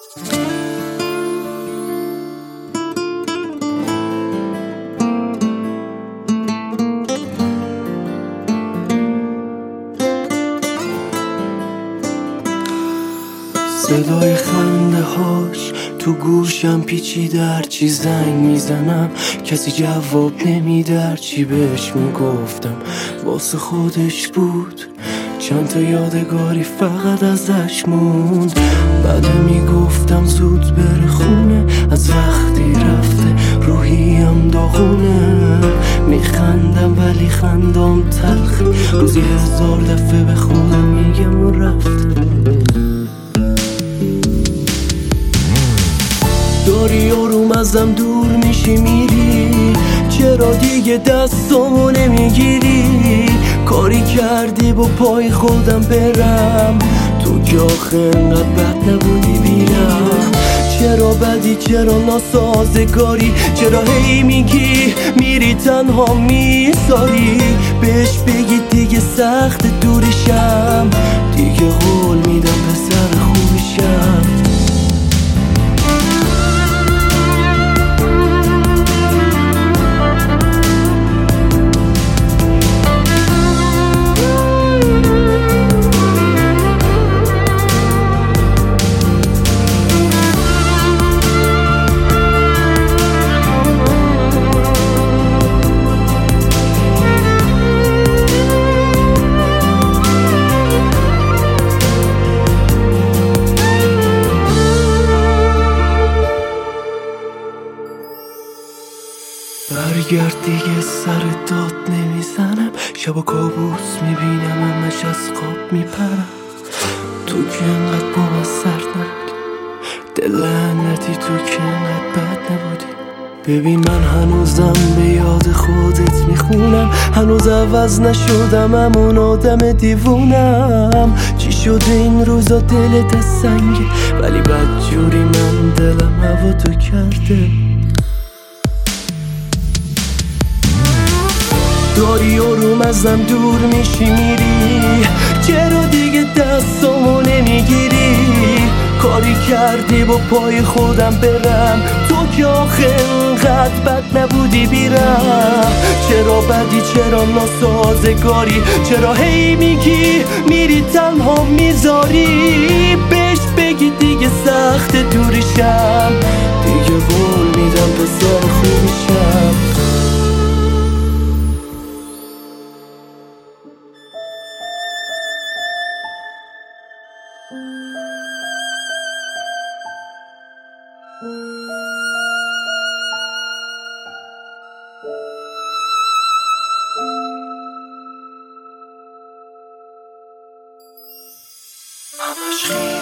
صدای خنده هاش تو گوشم پیچیده، هرچی زنگ میزنم کسی جواب نمیده، هرچی بهش میگفتم واسه خودش بود. چند تا یادگاری فقط ازش موند. بعد میگفتم زود بره خونه، از وقتی رفته روحیم داغونه. میخندم ولی خندم تلخه، روزی 1000 دفعه به خودم میگم و رفته. داری آروم ازم دور میشی میری، چرا دیگه دستامو نمیگیری؟ کاری کردی با پای خودم برم، تو که آخه انقدر بد نبودی بیرم. چرا بدی، چرا ناسازگاری، چرا هی میگی میری تنها میذاری؟ بهش بگی دیگه سخت دورشم، دیگه قول میدم پسر خوبشم. برگرد دیگه، سر داد نمیزنم، شبا کابوس میبینم همش از خواب میپرم. تو که انقدر با من سرد نبودی، دل لعنتی تو که انقدر بد نبودی. ببین من هنوزم به یاد خودت میخونم، هنوز عوض نشدم همون آدم دیوونم. چی شده این روزا دلت سنگه، ولی بدجوری من دلم هوا تو کرده. داری آروم ازم دور میشی میری، چرا دیگه دستامو نمیگیری؟ کاری کردی با پای خودم برم، تو که آخه انقدر بد نبودی بیرم. چرا بدی، چرا ناسازگاری، چرا هی میگی میری تنها میذاری؟ بهش بگی دیگه سخت دورشم، دیگه قول میدم پسر خوبشم. همش